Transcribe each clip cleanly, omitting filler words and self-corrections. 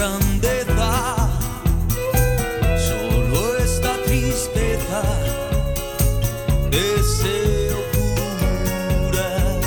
grandeza, solo esta tristeza deseo curar.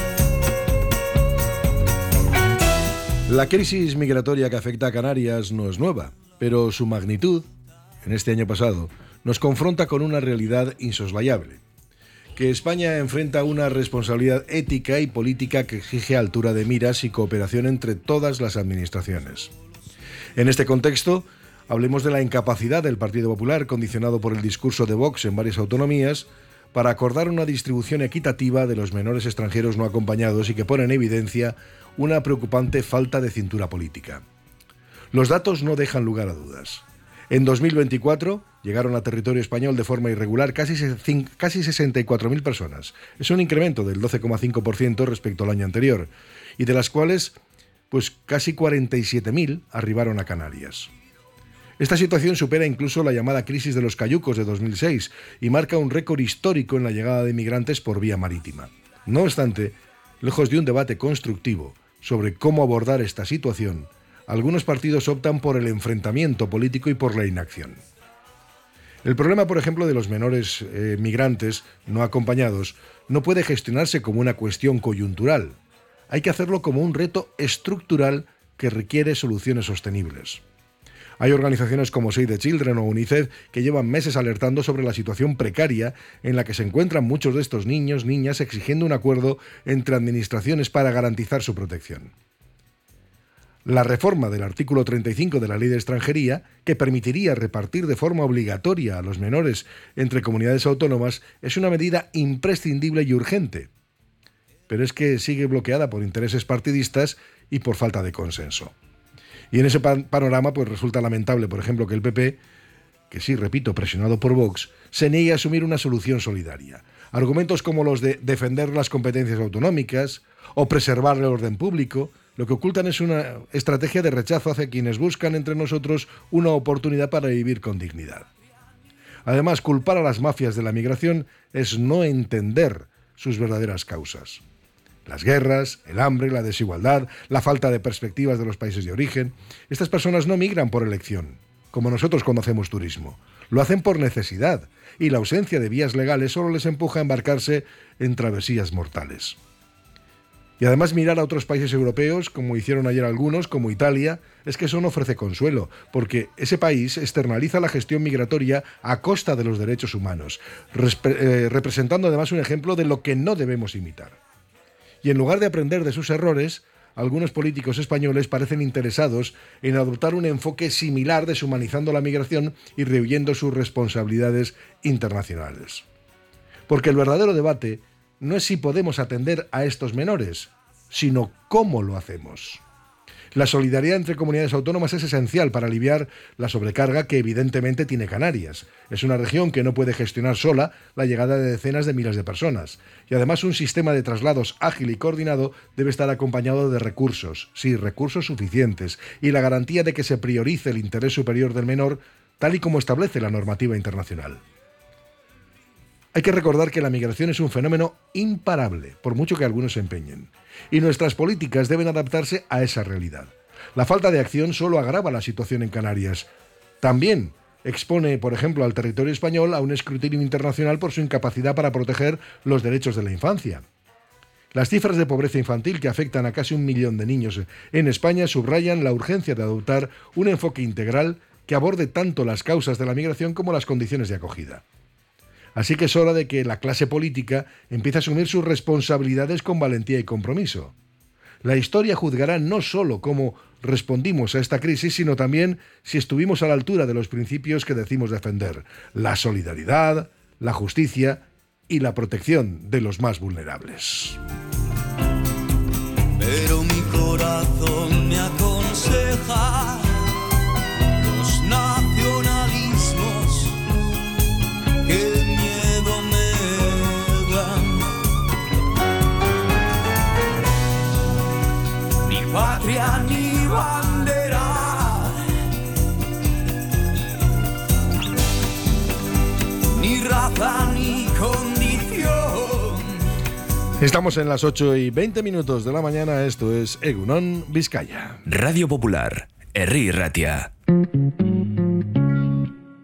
La crisis migratoria que afecta a Canarias no es nueva, pero su magnitud, en este año pasado, nos confronta con una realidad insoslayable: que España enfrenta una responsabilidad ética y política que exige altura de miras y cooperación entre todas las administraciones. En este contexto, hablemos de la incapacidad del Partido Popular, condicionado por el discurso de Vox en varias autonomías, para acordar una distribución equitativa de los menores extranjeros no acompañados y que pone en evidencia una preocupante falta de cintura política. Los datos no dejan lugar a dudas. En 2024 llegaron a territorio español de forma irregular casi 64.000 personas. Es un incremento del 12,5% respecto al año anterior, y de las cuales casi 47.000 arribaron a Canarias. Esta situación supera incluso la llamada crisis de los cayucos de 2006 y marca un récord histórico en la llegada de migrantes por vía marítima. No obstante, lejos de un debate constructivo sobre cómo abordar esta situación, algunos partidos optan por el enfrentamiento político y por la inacción. El problema, por ejemplo, de los menores migrantes no acompañados no puede gestionarse como una cuestión coyuntural. Hay que hacerlo como un reto estructural que requiere soluciones sostenibles. Hay organizaciones como Save the Children o UNICEF que llevan meses alertando sobre la situación precaria en la que se encuentran muchos de estos niños, niñas, exigiendo un acuerdo entre administraciones para garantizar su protección. La reforma del artículo 35 de la Ley de Extranjería, que permitiría repartir de forma obligatoria a los menores entre comunidades autónomas, es una medida imprescindible y urgente. Pero es que sigue bloqueada por intereses partidistas y por falta de consenso. Y en ese panorama resulta lamentable, por ejemplo, que el PP, que sí, repito, presionado por Vox, se niegue a asumir una solución solidaria. Argumentos como los de defender las competencias autonómicas o preservar el orden público, lo que ocultan es una estrategia de rechazo hacia quienes buscan entre nosotros una oportunidad para vivir con dignidad. Además, culpar a las mafias de la migración es no entender sus verdaderas causas. Las guerras, el hambre, la desigualdad, la falta de perspectivas de los países de origen. Estas personas no migran por elección, como nosotros cuando hacemos turismo. Lo hacen por necesidad, y la ausencia de vías legales solo les empuja a embarcarse en travesías mortales. Y además mirar a otros países europeos, como hicieron ayer algunos, como Italia, es que eso no ofrece consuelo, porque ese país externaliza la gestión migratoria a costa de los derechos humanos, representando además un ejemplo de lo que no debemos imitar. Y en lugar de aprender de sus errores, algunos políticos españoles parecen interesados en adoptar un enfoque similar, deshumanizando la migración y rehuyendo sus responsabilidades internacionales. Porque el verdadero debate no es si podemos atender a estos menores, sino cómo lo hacemos. La solidaridad entre comunidades autónomas es esencial para aliviar la sobrecarga que evidentemente tiene Canarias. Es una región que no puede gestionar sola la llegada de decenas de miles de personas. Y además un sistema de traslados ágil y coordinado debe estar acompañado de recursos, sí, recursos suficientes, y la garantía de que se priorice el interés superior del menor, tal y como establece la normativa internacional. Hay que recordar que la migración es un fenómeno imparable, por mucho que algunos se empeñen, y nuestras políticas deben adaptarse a esa realidad. La falta de acción solo agrava la situación en Canarias. También expone, por ejemplo, al territorio español a un escrutinio internacional por su incapacidad para proteger los derechos de la infancia. Las cifras de pobreza infantil que afectan a casi 1 millón de niños en España subrayan la urgencia de adoptar un enfoque integral que aborde tanto las causas de la migración como las condiciones de acogida. Así que es hora de que la clase política empiece a asumir sus responsabilidades con valentía y compromiso. La historia juzgará no solo cómo respondimos a esta crisis, sino también si estuvimos a la altura de los principios que decimos defender: la solidaridad, la justicia y la protección de los más vulnerables. Pero mi corazón me aconseja los nacionalismos que patria ni bandera, ni raza ni condición. Estamos en las 8:20 de la mañana, esto es Egunon Vizcaya. Radio Popular, Herri Irratia.